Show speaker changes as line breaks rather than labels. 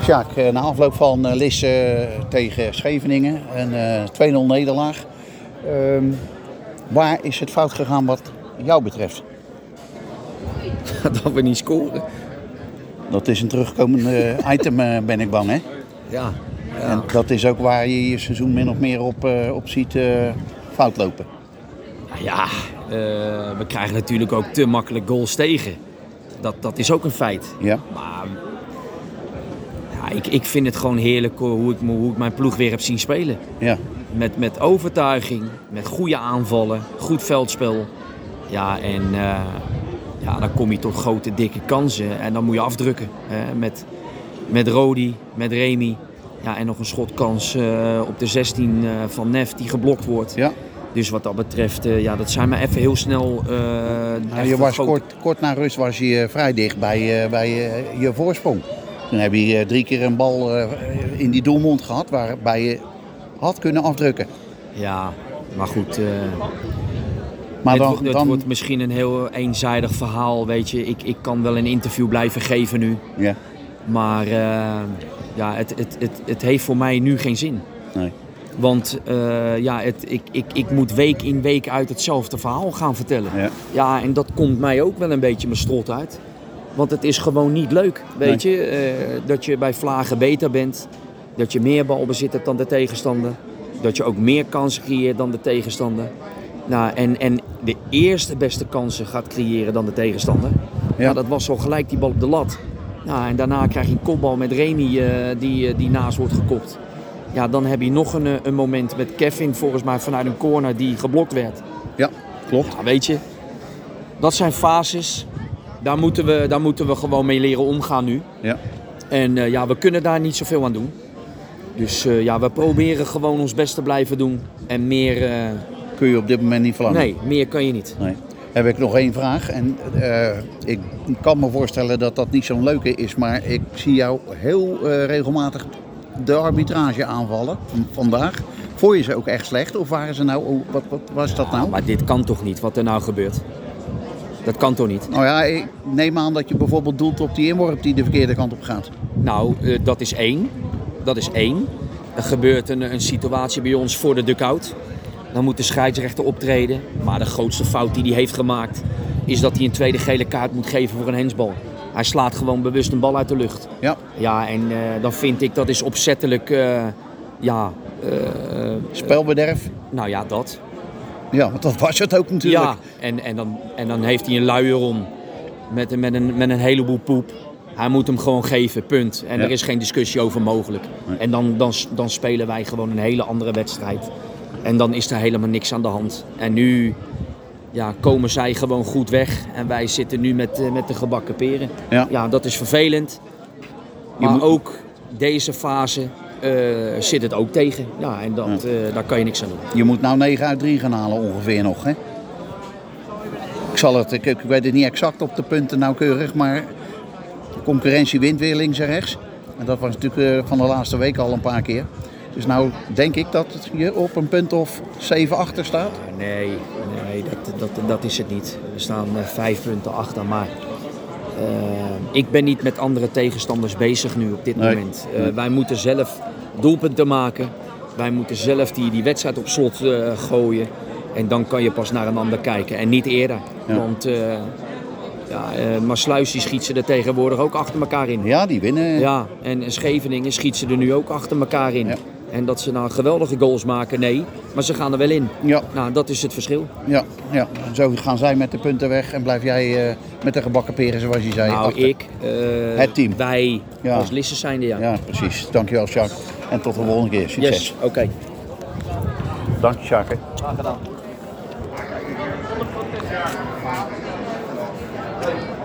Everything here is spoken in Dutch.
Sjaak, na afloop van Lisse tegen Scheveningen, een 2-0 nederlaag. Waar is het fout gegaan wat jou betreft?
Dat we niet scoren.
Dat is een terugkomend item, ben ik bang, hè?
Ja.
En dat is ook waar je seizoen min of meer op ziet fout lopen.
Ja, we krijgen natuurlijk ook te makkelijk goals tegen. Dat is ook een feit.
Ja.
Maar ja, ik vind het gewoon heerlijk hoe ik mijn ploeg weer heb zien spelen.
Ja.
Met overtuiging, met goede aanvallen, goed veldspel. Ja, en dan kom je tot grote, dikke kansen. En dan moet je afdrukken. Met Rodi, met Remy. Ja, en nog een schotkans op de 16 van Nef die geblokt wordt.
Ja.
Dus wat dat betreft, dat zijn maar even heel snel...
je was kort na rust was je vrij dicht bij je voorsprong. Toen heb je 3 keer een bal in die doelmond gehad waarbij je had kunnen afdrukken.
Ja, maar goed...
Maar
het wordt misschien een heel eenzijdig verhaal, weet je. Ik kan wel een interview blijven geven nu.
Ja.
Maar het heeft voor mij nu geen zin.
Nee.
Want ik moet week in week uit hetzelfde verhaal gaan vertellen.
Ja.
Ja, en dat komt mij ook wel een beetje mijn strot uit. Want het is gewoon niet leuk, weet je. Dat je bij Vlagen beter bent. Dat je meer balbezit hebt dan de tegenstander. Dat je ook meer kansen creëert dan de tegenstander. Nou, en de eerste beste kansen gaat creëren dan de tegenstander. Ja. Nou, dat was zo gelijk die bal op de lat. Nou, en daarna krijg je een kopbal met Remy die naast wordt gekopt. Ja, dan heb je nog een moment met Kevin, volgens mij vanuit een corner die geblokt werd.
Ja, klopt.
Ja, weet je, dat zijn fases. Daar moeten we gewoon mee leren omgaan nu.
Ja.
En we kunnen daar niet zoveel aan doen. Dus we proberen gewoon ons best te blijven doen. En meer...
kun je op dit moment niet verlangen?
Nee, meer kan je niet.
Nee. Heb ik nog één vraag. En ik kan me voorstellen dat dat niet zo'n leuke is. Maar ik zie jou heel regelmatig de arbitrage aanvallen vandaag. Vond je ze ook echt slecht? Of waren ze nou... Wat was dat nou?
Maar dit kan toch niet, wat er nou gebeurt? Dat kan toch niet?
Nou ja, ik neem aan dat je bijvoorbeeld doelt op die inworp die de verkeerde kant op gaat.
Nou, dat is één. Er gebeurt een situatie bij ons voor de dugout. Dan moet de scheidsrechter optreden. Maar de grootste fout die hij heeft gemaakt is dat hij een tweede gele kaart moet geven voor een handsbal. Hij slaat gewoon bewust een bal uit de lucht.
Ja.
Ja, en dan vind ik dat is opzettelijk...
spelbederf?
Nou ja, dat.
Ja, want dat was het ook natuurlijk.
Ja, en dan heeft hij een luier om met een heleboel poep. Hij moet hem gewoon geven, punt. En er is geen discussie over mogelijk. Nee. En dan spelen wij gewoon een hele andere wedstrijd. En dan is er helemaal niks aan de hand. En nu komen zij gewoon goed weg. En wij zitten nu met de gebakken peren.
Ja.
Ja, dat is vervelend. Maar ook deze fase zit het ook tegen. Ja, en daar kan je niks aan doen.
Je moet nou 9 uit 3 gaan halen ongeveer nog, hè? Ik weet het niet exact op de punten nauwkeurig, maar de concurrentie wint weer links en rechts. En dat was natuurlijk van de laatste week al een paar keer. Dus nou denk ik dat je op een punt of 7 achter staat.
Nee, dat is het niet. We staan 5 punten achter, maar ik ben niet met andere tegenstanders bezig nu op dit moment. Wij moeten zelf doelpunten maken. Wij moeten zelf die wedstrijd op slot gooien. En dan kan je pas naar een ander kijken en niet eerder. Ja. Want Maassluis die schiet ze er tegenwoordig ook achter elkaar in.
Ja, die winnen.
Ja, en Scheveningen schiet ze er nu ook achter elkaar in. Ja. En dat ze nou geweldige goals maken, nee. Maar ze gaan er wel in. Ja. Nou, dat is het verschil.
Ja. Zo gaan zij met de punten weg en blijf jij met de gebakken peren, zoals je zei.
Nou,
achter. Het team.
Wij als Lisse zijnde, ja.
Ja, precies. Dankjewel, Sjaak. En tot de volgende keer. Succes.
Yes, oké.
Dank je, Sjaak.
Graag gedaan.